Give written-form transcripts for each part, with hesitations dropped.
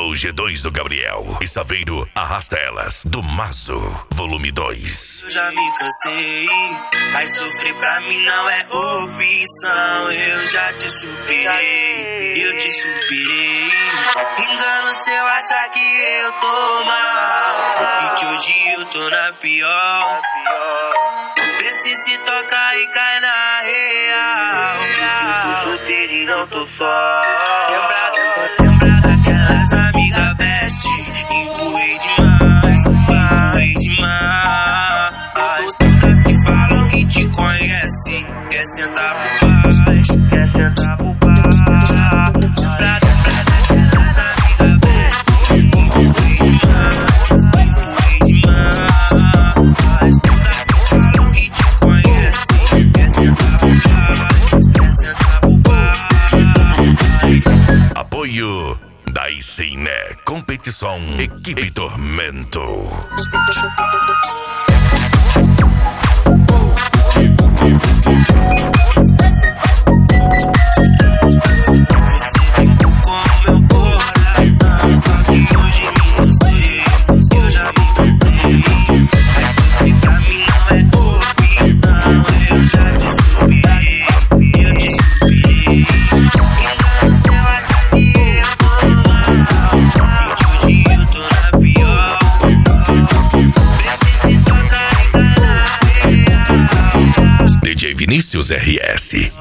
Gol G2 do Gabriel e Saveiro arrasta elas do Mazo, volume 2. Eu já me cansei, mas sofrer pra mim não é opção. Eu já te superei, eu te superei. Engano se eu achar que eu tô mal e que hoje eu tô na pior. Vê se toca e cai na real. Solteiro e não tô só. Lembra daquelas amigas best. Empurrei demais. Todas que falam que te conhecem. Quer sentar pro pai. Lembra daquelas amigas best. Empurrei demais. Todas que falam que te conhecem. Quer sentar pro pai. Apoio da Icine Competição Equipe Tormento. DJ Vinícius RS.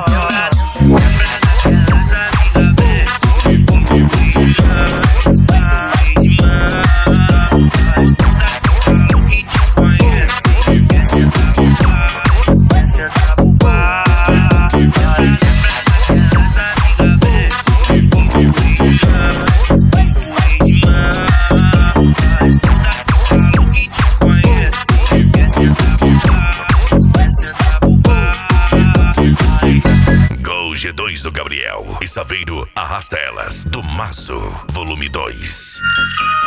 Gol G2 do Gabriel e Saveiro arrasta elas do Mazo, volume 2.